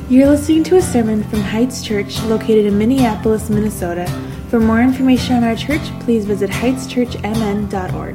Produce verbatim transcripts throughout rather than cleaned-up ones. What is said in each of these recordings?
You're listening to a sermon from Heights Church located in Minneapolis, Minnesota. For more information on our church, please visit heights church m n dot org.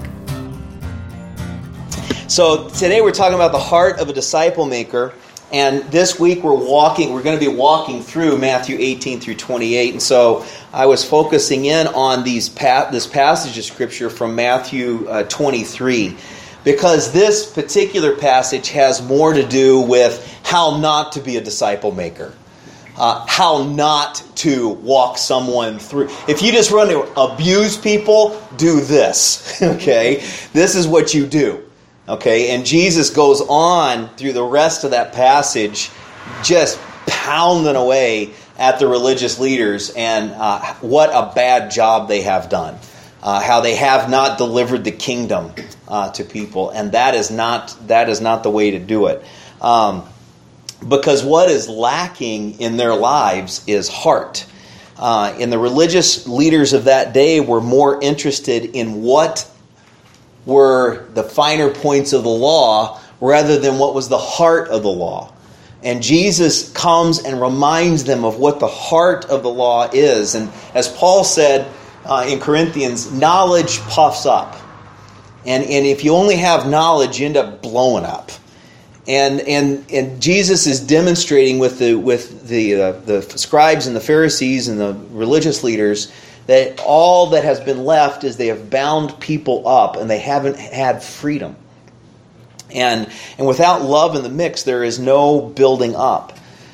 So today we're talking about the heart of a disciple maker, and this week we're walking, we're going to be walking through Matthew eighteen through twenty-eight, and so I was focusing in on these pa- this passage of Scripture from Matthew uh, twenty-three, because this particular passage has more to do with how not to be a disciple maker. Uh, how not to walk someone through. If you just want to abuse people, do this. Okay? This is what you do. Okay? And Jesus goes on through the rest of that passage, just pounding away at the religious leaders and uh, what a bad job they have done. Uh, how they have not delivered the kingdom uh, to people. And that is not that is not the way to do it. Um, Because what is lacking in their lives is heart. Uh, and the religious leaders of that day were more interested in what were the finer points of the law rather than what was the heart of the law. And Jesus comes and reminds them of what the heart of the law is. And as Paul said uh, in Corinthians, knowledge puffs up. And, and if you only have knowledge, you end up blowing up. And and and Jesus is demonstrating with the with the uh, the scribes and the Pharisees and the religious leaders that all that has been left is they have bound people up and they haven't had freedom. And and without love in the mix, there is no building up.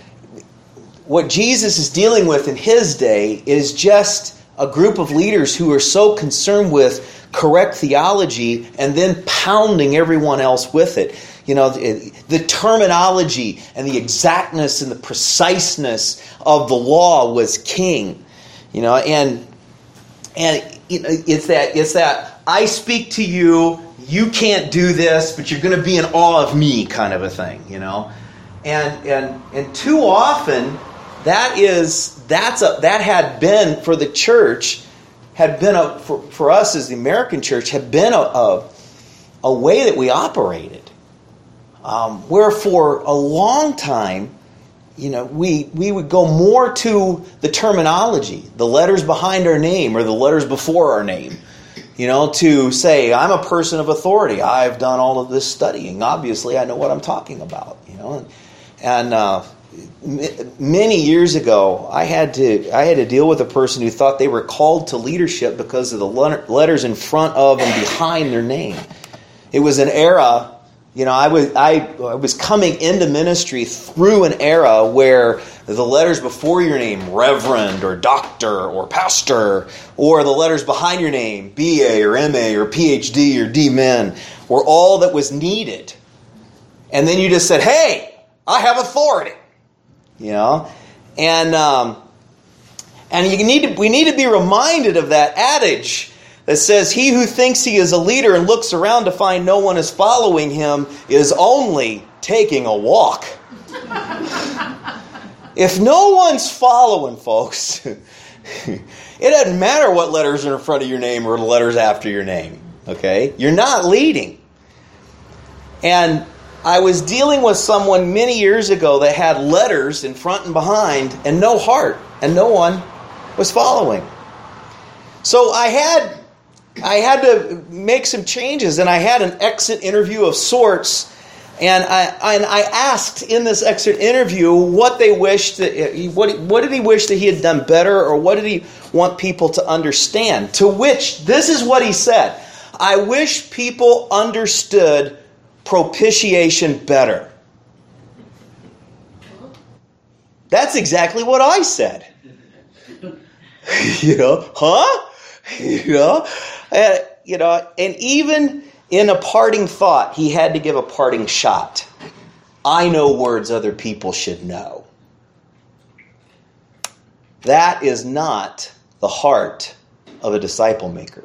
What Jesus is dealing with in his day is just a group of leaders who are so concerned with correct theology and then pounding everyone else with it. You know, the, the terminology and the exactness and the preciseness of the law was king. You know, and and it's that it's that I speak to you, you can't do this, but you're going to be in awe of me kind of a thing. You know, and and and too often that is that's a that had been for the church had been a for, for us as the American church had been a a, a way that we operated. Um, where for a long time, you know, we we would go more to the terminology, the letters behind our name or the letters before our name, you know, to say, I'm a person of authority. I've done all of this studying. Obviously, I know what I'm talking about, you know. And uh, m- many years ago, I had to I had to deal with a person who thought they were called to leadership because of the letters in front of and behind their name. It was an era. You know, I was I, I was coming into ministry through an era where the letters before your name, Reverend or Doctor or Pastor, or the letters behind your name, B A or M A or P H D or D-Min, were all that was needed. And then you just said, hey, I have authority. You know? And um, and you need to, we need to be reminded of that adage that says, he who thinks he is a leader and looks around to find no one is following him is only taking a walk. If no one's following, folks, it doesn't matter what letters are in front of your name or the letters after your name. Okay? You're not leading. And I was dealing with someone many years ago that had letters in front and behind and no heart, and no one was following. So I had I had to make some changes, and I had an exit interview of sorts, and I and I asked in this exit interview what they wished that, what what did he wish that he had done better, or what did he want people to understand? To which this is what he said: I wish people understood propitiation better. That's exactly what I said. You know, huh? You know, uh, you know, and even in a parting thought, he had to give a parting shot. I know words other people should know. That is not the heart of a disciple maker.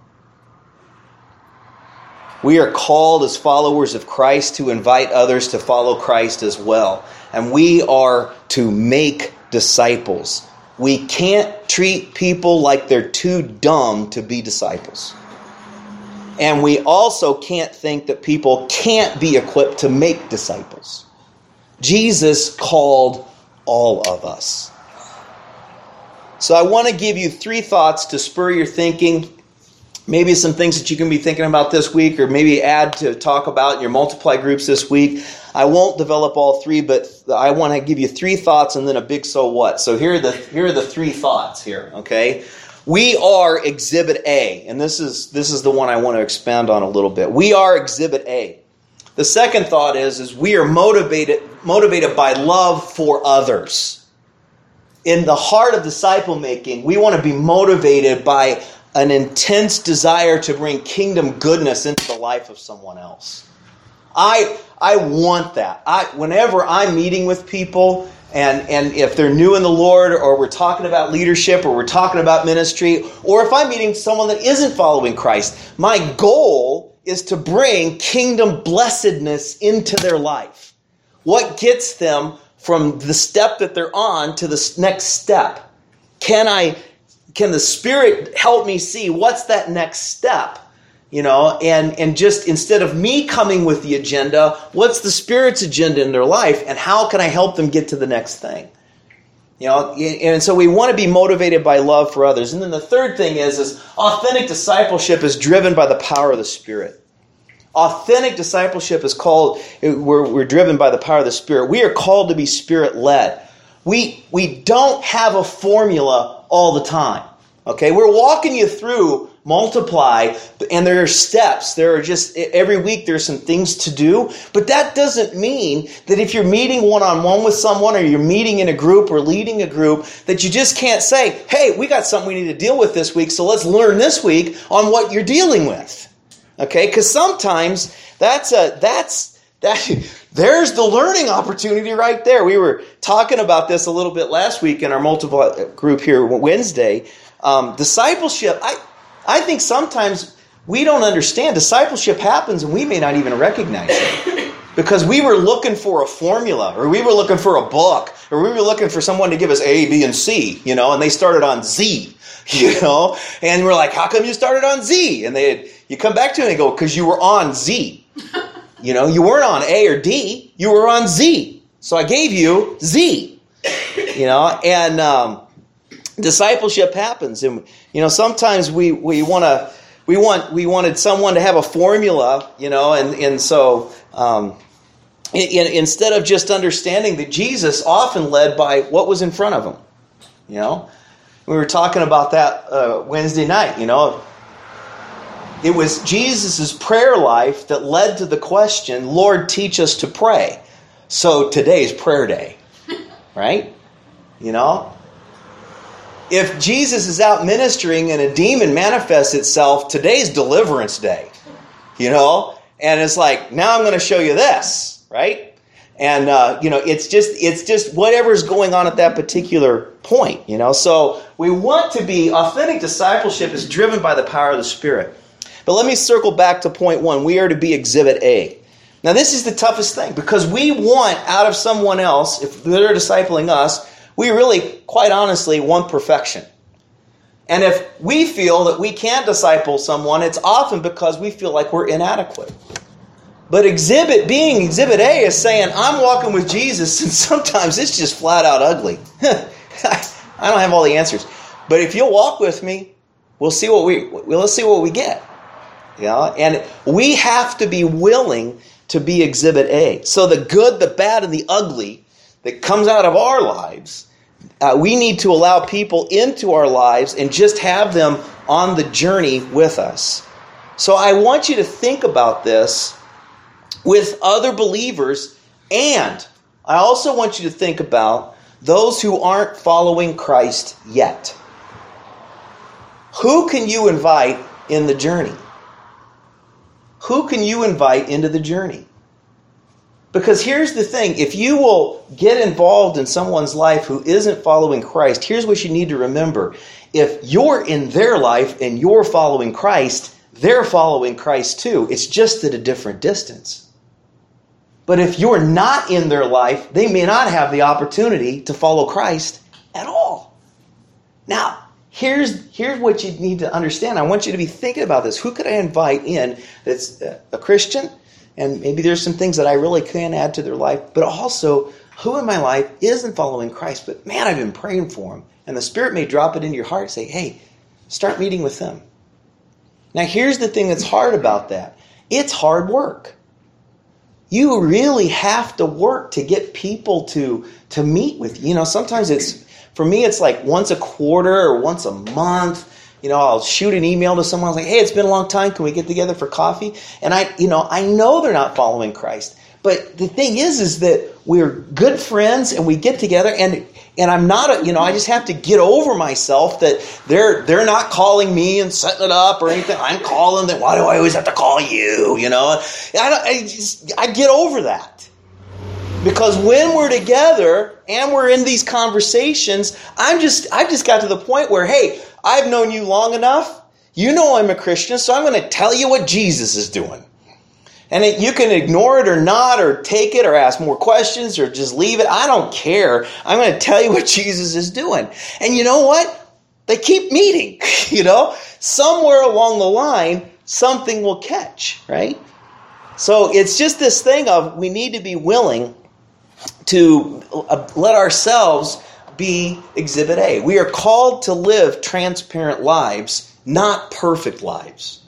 We are called as followers of Christ to invite others to follow Christ as well. And we are to make disciples. We can't treat people like they're too dumb to be disciples. And we also can't think that people can't be equipped to make disciples. Jesus called all of us. So I want to give you three thoughts to spur your thinking. Maybe some things that you can be thinking about this week, or maybe add to talk about in your multiply groups this week. I won't develop all three, but I want to give you three thoughts and then a big so what. So here are the here are the three thoughts here, okay? We are Exhibit A, and this is this is the one I want to expound on a little bit. We are Exhibit A. The second thought is, is we are motivated motivated by love for others. In the heart of disciple making, we want to be motivated by an intense desire to bring kingdom goodness into the life of someone else. I I want that. I whenever I'm meeting with people, and, and if they're new in the Lord, or we're talking about leadership, or we're talking about ministry, or if I'm meeting someone that isn't following Christ, my goal is to bring kingdom blessedness into their life. What gets them from the step that they're on to the next step? Can I Can the Spirit help me see what's that next step? You know, and, and just instead of me coming with the agenda, what's the Spirit's agenda in their life, and how can I help them get to the next thing? You know, and so we want to be motivated by love for others. And then the third thing is, is authentic discipleship is driven by the power of the Spirit. Authentic discipleship is called, we're, we're driven by the power of the Spirit. We are called to be Spirit-led. We, we don't have a formula all the time. Okay, we're walking you through multiply, and there are steps. There are just, every week there's some things to do. But that doesn't mean that if you're meeting one-on-one with someone, or you're meeting in a group or leading a group, that you just can't say, hey, we got something we need to deal with this week, so let's learn this week on what you're dealing with. Okay, because sometimes that's a, that's, that, there's the learning opportunity right there. We were talking about this a little bit last week in our multiple group here Wednesday. Um, discipleship, I, I think sometimes we don't understand. Discipleship happens and we may not even recognize it. Because we were looking for a formula, or we were looking for a book, or we were looking for someone to give us A, B, and C, you know, and they started on Z, you know, and we're like, how come you started on Z? And they, you come back to it and they go, because you were on Z. You know, you weren't on A or D, you were on Z. So I gave you Z, you know, and um, discipleship happens. And, you know, sometimes we, we want to, we want, we wanted someone to have a formula, you know, and, and so, um, in, in, instead of just understanding that Jesus often led by what was in front of him, you know, we were talking about that uh, Wednesday night, you know. It was Jesus' prayer life that led to the question, Lord, teach us to pray. So today's prayer day, right? You know? If Jesus is out ministering and a demon manifests itself, today's deliverance day, you know? And it's like, now I'm going to show you this, right? And, uh, you know, it's just, it's just whatever's going on at that particular point, you know? So we want to be, authentic discipleship is driven by the power of the Spirit. But let me circle back to point one. We are to be Exhibit A. Now, this is the toughest thing, because we want out of someone else, if they're discipling us, we really, quite honestly, want perfection. And if we feel that we can't disciple someone, it's often because we feel like we're inadequate. But exhibit, being Exhibit A is saying, I'm walking with Jesus, and sometimes it's just flat out ugly. I don't have all the answers. But if you'll walk with me, we'll see what we, we'll see what we get. Yeah, and we have to be willing to be Exhibit A. So the good, the bad, and the ugly that comes out of our lives, uh, we need to allow people into our lives and just have them on the journey with us. So I want you to think about this with other believers, and I also want you to think about those who aren't following Christ yet. Who can you invite in the journey? Who can you invite into the journey? Because here's the thing. If you will get involved in someone's life who isn't following Christ, here's what you need to remember. If you're in their life and you're following Christ, they're following Christ too. It's just at a different distance. But if you're not in their life, they may not have the opportunity to follow Christ at all. Now, Here's, here's what you need to understand. I want you to be thinking about this. Who could I invite in that's a Christian? And maybe there's some things that I really can add to their life. But also, who in my life isn't following Christ, but man, I've been praying for him. And the Spirit may drop it into your heart and say, hey, start meeting with them. Now, here's the thing that's hard about that. It's hard work. You really have to work to get people to, to meet with you. You know, sometimes it's, for me, it's like once a quarter or once a month. You know, I'll shoot an email to someone. I was like, hey, it's been a long time. Can we get together for coffee? And I, you know, I know they're not following Christ. But the thing is, is that we're good friends and we get together and and I'm not, a, you know, I just have to get over myself that they're they're not calling me and setting it up or anything. I'm calling them. Why do I always have to call you? You know, I, don't, I just I get over that because when we're together and we're in these conversations, I'm just I've just got to the point where, hey, I've known you long enough. You know I'm a Christian, so I'm going to tell you what Jesus is doing. And it, you can ignore it or not, or take it, or ask more questions, or just leave it. I don't care. I'm going to tell you what Jesus is doing. And you know what? They keep meeting. You know, somewhere along the line, something will catch, right? So it's just this thing of we need to be willing to let ourselves be Exhibit A. We are called to live transparent lives, not perfect lives.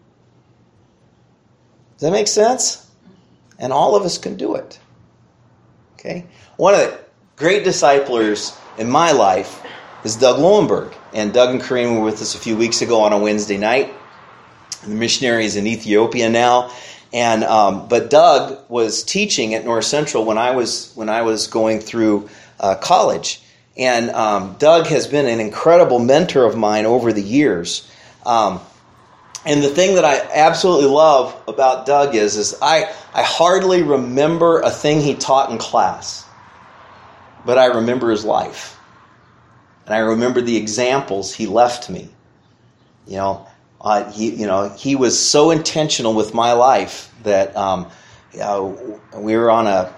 Does that make sense? And all of us can do it. Okay? One of the great disciplers in my life is Doug Lowenberg. And Doug and Kareem were with us a few weeks ago on a Wednesday night. The missionary is in Ethiopia now. And um, but Doug was teaching at North Central when I was when I was going through uh, college. And um, Doug has been an incredible mentor of mine over the years. Um, And the thing that I absolutely love about Doug is, is I, I hardly remember a thing he taught in class, but I remember his life. And I remember the examples he left me. You know, uh, he you know he was so intentional with my life that um, uh, we were on a.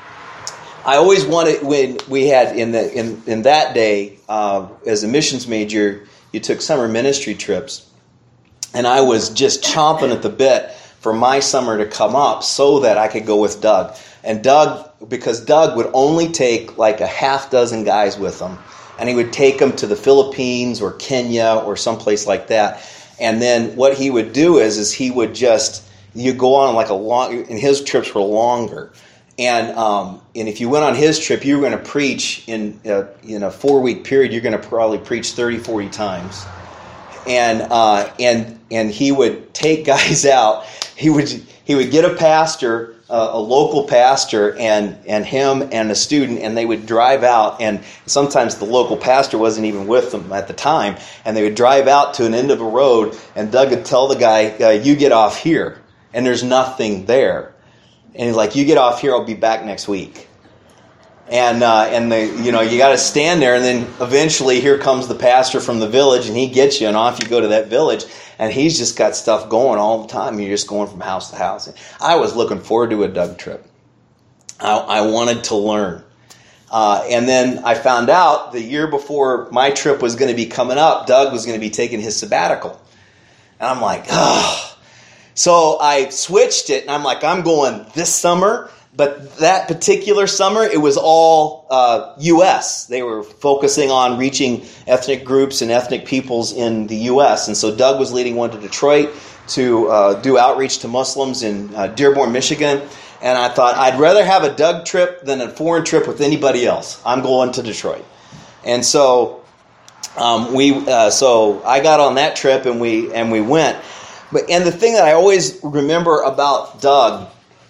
I always wanted when we had in the in in that day uh, as a missions major, you took summer ministry trips. And I was just chomping at the bit for my summer to come up so that I could go with Doug. And Doug, because Doug would only take like a half dozen guys with him. And he would take them to the Philippines or Kenya or someplace like that. And then what he would do is, is he would just, you go on like a long, and his trips were longer. And um, and if you went on his trip, you were going to preach in a, in a four-week period, you're going to probably preach thirty, forty times. And uh, and and he would take guys out. He would he would get a pastor, uh, a local pastor, and and him and a student, and they would drive out. And sometimes the local pastor wasn't even with them at the time, and they would drive out to an end of a road. And Doug would tell the guy, uh, "You get off here," and there's nothing there. And he's like, "You get off here. I'll be back next week." And uh, and the you know you got to stand there, and then eventually here comes the pastor from the village, and he gets you, and off you go to that village, and he's just got stuff going all the time. You're just going from house to house. And I was looking forward to a Doug trip. I, I wanted to learn, uh, and then I found out the year before my trip was going to be coming up, Doug was going to be taking his sabbatical, and I'm like, oh. So I switched it, and I'm like, I'm going this summer. But that particular summer, it was all uh, U S They were focusing on reaching ethnic groups and ethnic peoples in the U S And so Doug was leading one to Detroit to uh, do outreach to Muslims in uh, Dearborn, Michigan. And I thought, I'd rather have a Doug trip than a foreign trip with anybody else. I'm going to Detroit. And so um, we, uh, so I got on that trip and we and we went. But and the thing that I always remember about Doug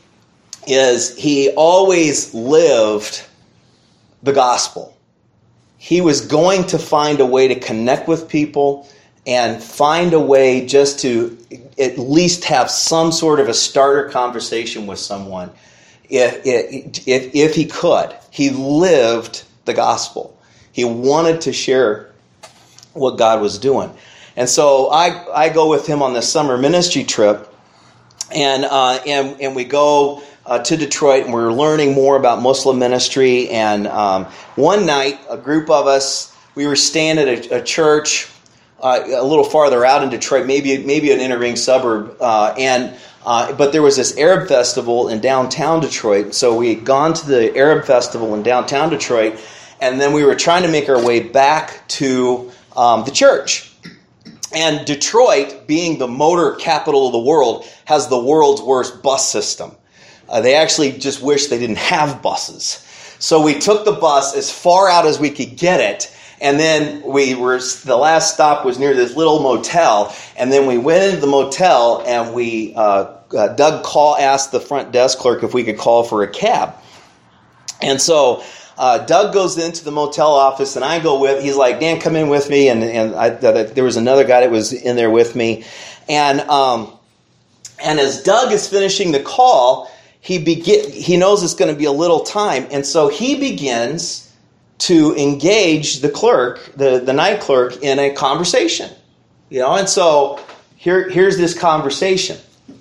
is he always lived the gospel. He was going to find a way to connect with people and find a way just to at least have some sort of a starter conversation with someone if, if, if he could. He lived the gospel. He wanted to share what God was doing. And so I, I go with him on this summer ministry trip, and uh, and and we go Uh, to Detroit, and we were learning more about Muslim ministry. And um, one night, a group of us, we were staying at a, a church uh, a little farther out in Detroit, maybe maybe an inner ring suburb. Uh, and Uh, but there was this Arab festival in downtown Detroit. So we had gone to the Arab festival in downtown Detroit, and then we were trying to make our way back to um, the church. And Detroit, being the motor capital of the world, has the world's worst bus system. Uh, they actually just wish they didn't have buses. So we took the bus as far out as we could get it, and then we were, the last stop was near this little motel, and then we went into the motel, and we, uh, uh, Doug call, asked the front desk clerk if we could call for a cab. And so Uh, Doug goes into the motel office, and I go with. He's like, Dan, come in with me. And and I, th- there was another guy that was in there with me. And um, and as Doug is finishing the call, he begin he knows it's going to be a little time, and so he begins to engage the clerk, the, the night clerk, in a conversation. You know, and so here here's this conversation.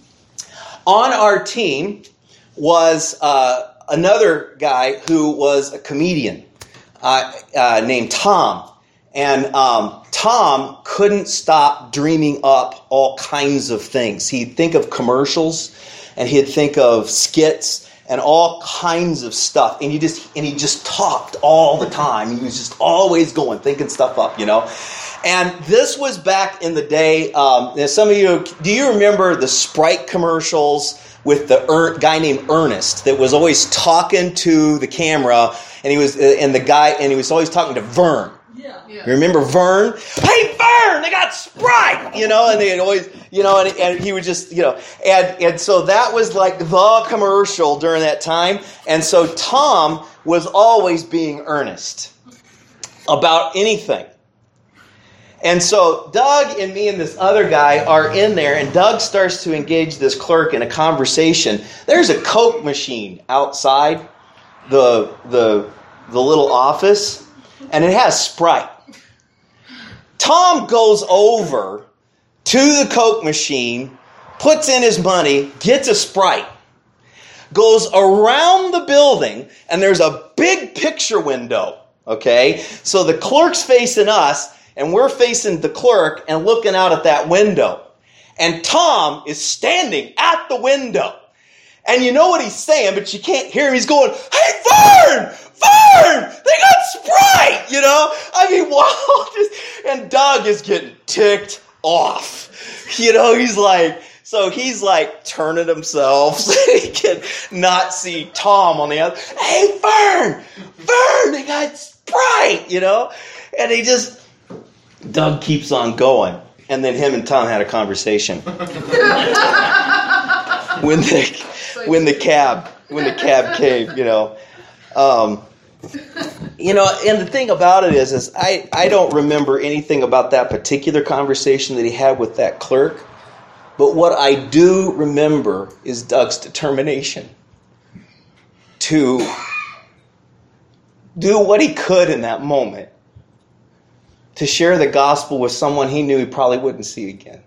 On our team was Uh, another guy who was a comedian uh, uh, named Tom. And um, Tom couldn't stop dreaming up all kinds of things. He'd think of commercials, and he'd think of skits and all kinds of stuff. And he just and he just talked all the time. He was just always going, thinking stuff up, you know. And this was back in the day. Um, some of you, do you remember the Sprite commercials with the er- guy named Ernest that was always talking to the camera, and he was and the guy and he was always talking to Vern. Yeah. yeah. You remember Vern? Hey, Vern, they got Sprite, you know, and they always, you know, and, and he would just, you know, and and so that was like the commercial during that time, and so Tom was always being earnest about anything. And so Doug and me and this other guy are in there, and Doug starts to engage this clerk in a conversation. There's a Coke machine outside the the the little office, and it has Sprite. Tom goes over to the Coke machine, puts in his money, gets a Sprite, goes around the building, and there's a big picture window, okay? So the clerk's facing us, and we're facing the clerk and looking out at that window. And Tom is standing at the window. And you know what he's saying, but you can't hear him. He's going, hey, Vern! Vern! They got Sprite! You know? I mean, wow. And Doug is getting ticked off. You know, he's like, so he's like turning himself so he can not see Tom on the other. Hey, Vern! Vern! They got Sprite! You know? And he just... Doug keeps on going, and then him and Tom had a conversation. when the when the cab when the cab came, you know, um, you know, and the thing about it is, is I I don't remember anything about that particular conversation that he had with that clerk, but what I do remember is Doug's determination to do what he could in that moment to share the gospel with someone he knew he probably wouldn't see again.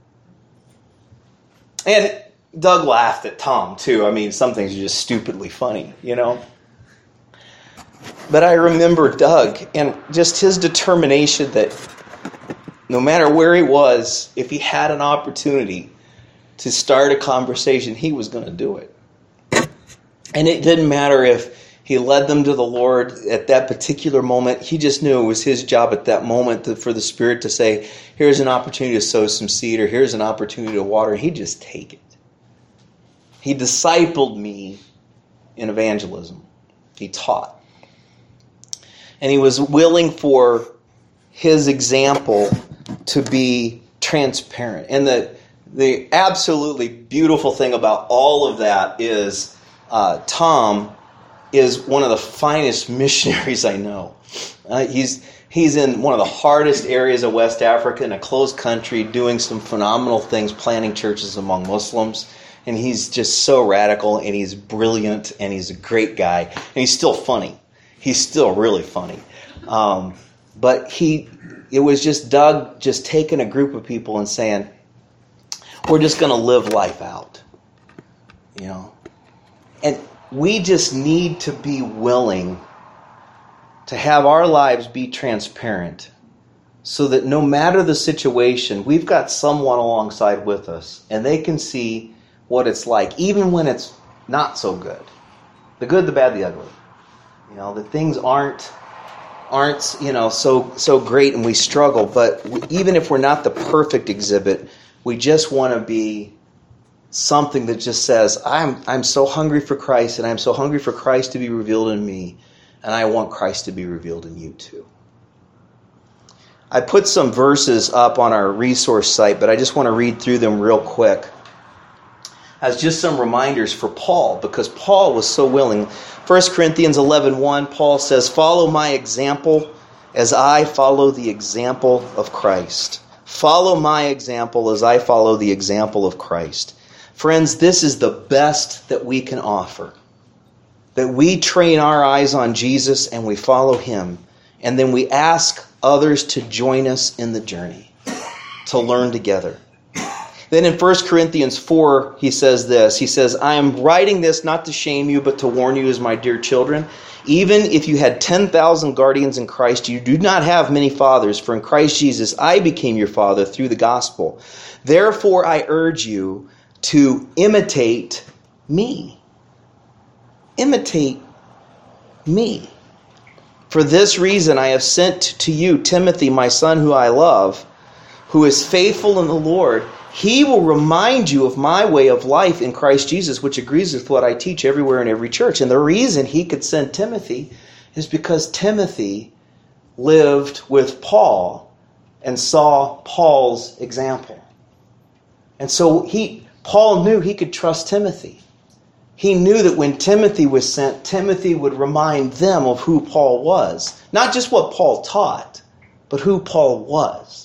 And Doug laughed at Tom, too. I mean, some things are just stupidly funny, you know. But I remember Doug and just his determination that no matter where he was, if he had an opportunity to start a conversation, he was going to do it. And it didn't matter if he led them to the Lord at that particular moment. He just knew it was his job at that moment to, for the Spirit to say, here's an opportunity to sow some seed, or here's an opportunity to water. He'd just take it. He discipled me in evangelism. He taught. And he was willing for his example to be transparent. And the, the absolutely beautiful thing about all of that is uh, Tom is one of the finest missionaries I know. Uh, he's he's in one of the hardest areas of West Africa in a closed country, doing some phenomenal things, planting churches among Muslims. And he's just so radical, and he's brilliant, and he's a great guy. And he's still funny. He's still really funny. Um, but he, it was just Doug just taking a group of people and saying, we're just going to live life out. You know? And we just need to be willing to have our lives be transparent so that no matter the situation, we've got someone alongside with us, and they can see what it's like, even when it's not so good. The good, the bad, the ugly. You know, the things aren't aren't, you know, so so great and we struggle, but we, even if we're not the perfect exhibit, we just want to be something that just says, I'm I'm so hungry for Christ, and I'm so hungry for Christ to be revealed in me, and I want Christ to be revealed in you too. I put some verses up on our resource site, but I just want to read through them real quick as just some reminders for Paul, because Paul was so willing. First Corinthians eleven one, Paul says, "Follow my example as I follow the example of Christ." Follow my example as I follow the example of Christ. Friends, this is the best that we can offer. That we train our eyes on Jesus and we follow him. And then we ask others to join us in the journey, to learn together. Then in First Corinthians four, he says this. He says, "I am writing this not to shame you, but to warn you as my dear children. Even if you had ten thousand guardians in Christ, you do not have many fathers. For in Christ Jesus, I became your father through the gospel. Therefore, I urge you to imitate me." Imitate me. "For this reason, I have sent to you Timothy, my son, who I love, who is faithful in the Lord. He will remind you of my way of life in Christ Jesus, which agrees with what I teach everywhere in every church." And the reason he could send Timothy is because Timothy lived with Paul and saw Paul's example. And so he, Paul knew he could trust Timothy. He knew that when Timothy was sent, Timothy would remind them of who Paul was. Not just what Paul taught, but who Paul was.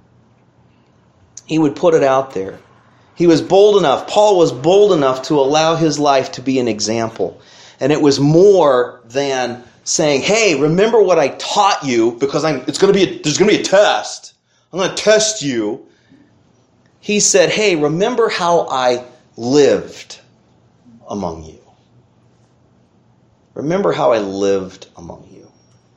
He would put it out there. He was bold enough, Paul was bold enough to allow his life to be an example. And it was more than saying, "Hey, remember what I taught you, because I'm, it's going to be a, there's going to be a test. I'm going to test you." He said, "Hey, remember how I lived among you. Remember how I lived among you."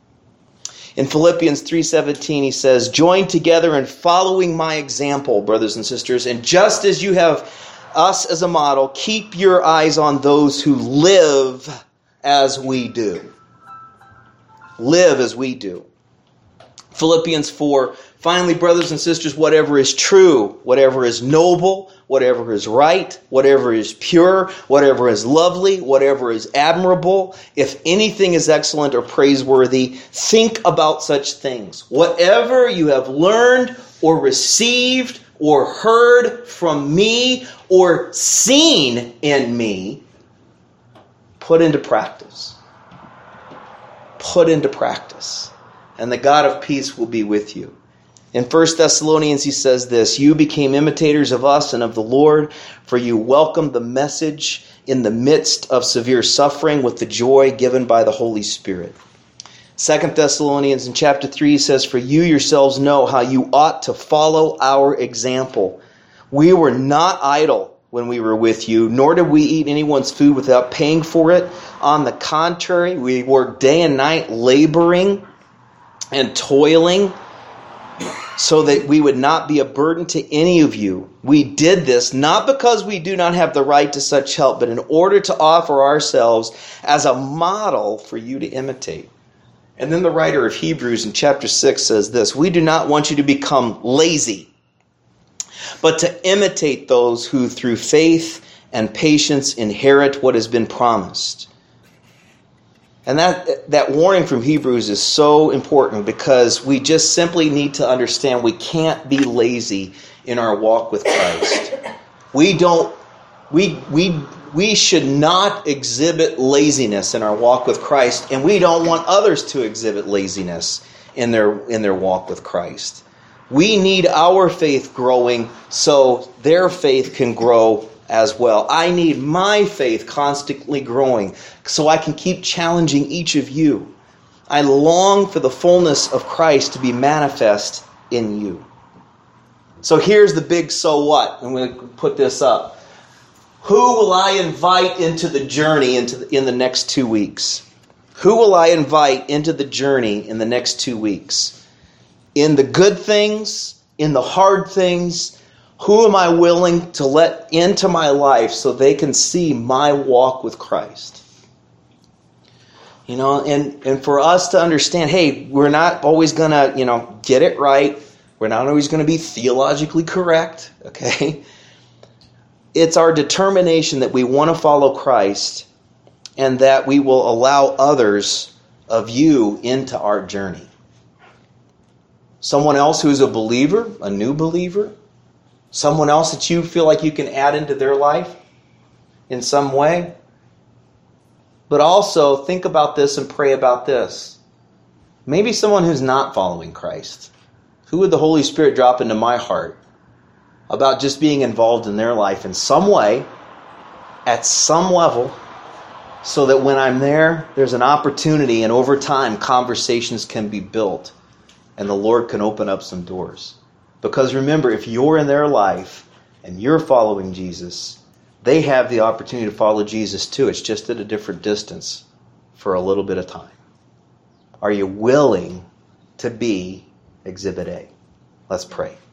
In Philippians three seventeen, he says, "Join together in following my example, brothers and sisters, and just as you have us as a model, keep your eyes on those who live as we do." Live as we do. Philippians four, "Finally, brothers and sisters, whatever is true, whatever is noble, whatever is right, whatever is pure, whatever is lovely, whatever is admirable, if anything is excellent or praiseworthy, think about such things. Whatever you have learned or received or heard from me or seen in me, put into practice." Put into practice. "And the God of peace will be with you." In First Thessalonians, he says this, "You became imitators of us and of the Lord, for you welcomed the message in the midst of severe suffering with the joy given by the Holy Spirit." Second Thessalonians in chapter three says, "For you yourselves know how you ought to follow our example. We were not idle when we were with you, nor did we eat anyone's food without paying for it. On the contrary, we worked day and night laboring and toiling, so that we would not be a burden to any of you. We did this not because we do not have the right to such help, but in order to offer ourselves as a model for you to imitate." And then the writer of Hebrews in chapter six says this, "We do not want you to become lazy, but to imitate those who through faith and patience inherit what has been promised." And that that warning from Hebrews is so important, because we just simply need to understand we can't be lazy in our walk with Christ. We don't we we we should not exhibit laziness in our walk with Christ, and we don't want others to exhibit laziness in their in their walk with Christ. We need our faith growing so their faith can grow as well. I need my faith constantly growing so I can keep challenging each of you. I long for the fullness of Christ to be manifest in you. So here's the big so what. I'm going to put this up. Who will I invite into the journey into the, in the next two weeks? Who will I invite into the journey in the next two weeks? In the good things, in the hard things, Who am I willing to let into my life so they can see my walk with Christ? You know, and, and for us to understand, hey, we're not always going to, you know, get it right. We're not always going to be theologically correct, okay? It's our determination that we want to follow Christ and that we will allow others of you into our journey. Someone else who's a believer, a new believer, someone else that you feel like you can add into their life in some way. But also think about this and pray about this. Maybe someone who's not following Christ. Who would the Holy Spirit drop into my heart about just being involved in their life in some way, at some level, so that when I'm there, there's an opportunity and over time conversations can be built and the Lord can open up some doors. Because remember, if you're in their life and you're following Jesus, they have the opportunity to follow Jesus too. It's just at a different distance for a little bit of time. Are you willing to be Exhibit A? Let's pray.